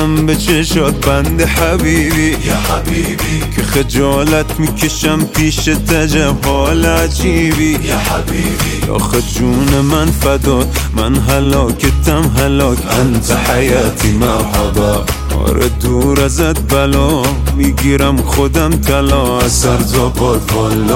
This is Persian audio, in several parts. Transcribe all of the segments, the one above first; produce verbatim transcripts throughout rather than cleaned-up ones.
میزنم به چشات بند حبیبی یا حبیبی، که خجالت میکشم پیش تجب حال عجیبی یا حبیبی. آخه جون من فدات، من هلاکتم هلاک، انت حیاتی مرحبا. آره دور ازت بلا، میگیرم خودم طلا از سر تا پای بالا.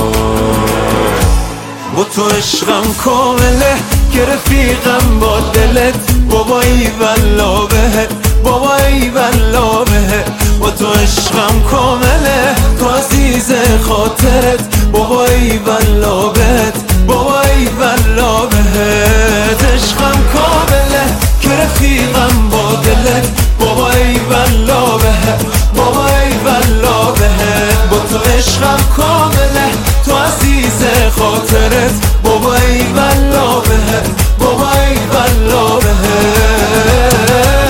با تو عشقم کامله که رفیقم با دلت، بابا ای والله بهت، بابا ای والله بهت. با تو عشقم کامله تو عزیز خاطرت، بابا ای والله بهت، بابا ای والله بهت. عشقم کامله که رفیقم با دلت، بابا ای والله بهت، بابا ای والله بهت. با تو عشقم کامله تو عزیز خاطرت، بابا ای والله بهت، بابا ای والله بهت.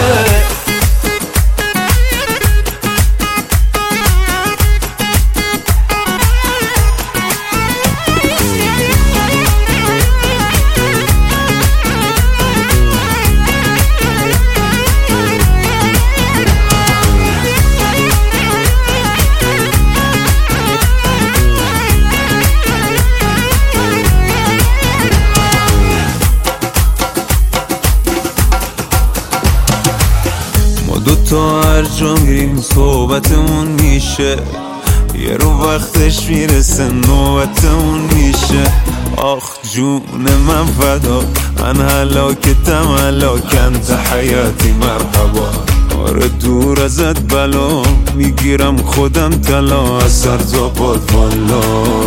دوتا هر جا میریم صحبتمون میشه، یه رو وقتش میرسه نوبتمون میشه. آخ جون من فدا، من هلاکتم هلاک، انت حیاتی مرحبا. آره دور ازت بلا، میگیرم خودم طلا از سر تا پای بالا.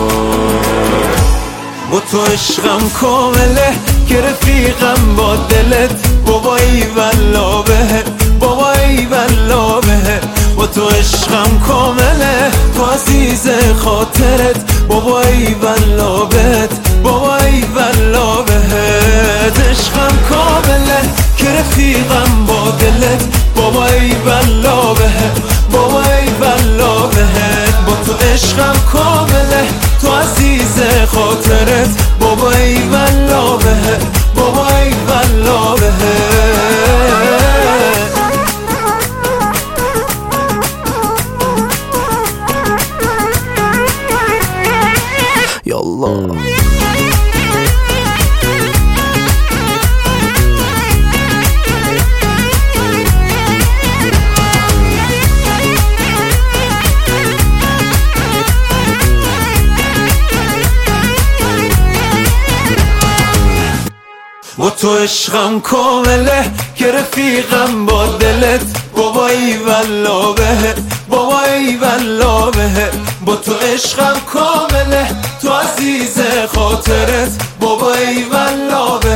با تو عشقم کامله که رفیقم با دلت، بابا ای والله بهت، بابا ای والله بهت. با تو عشقم کامله تو عزیز خاطرت، بابا ای والله بهت، بابا ای والله بهت. عشقم کامله که رفیقم با دلت، بابا ای والله بهت، بابا ای والله بهت. با تو عشقم کامله تو عزیز خاطرت، بابا ای والله بهت، بابا ای والله بهت. یالله با تو عشقم کامله که رفیقم با دلت، بابا ای والله بهت، بابا ای والله بهت. با تو عشقم کامله تو عزیز خاطرت، بابا ای والله بهت.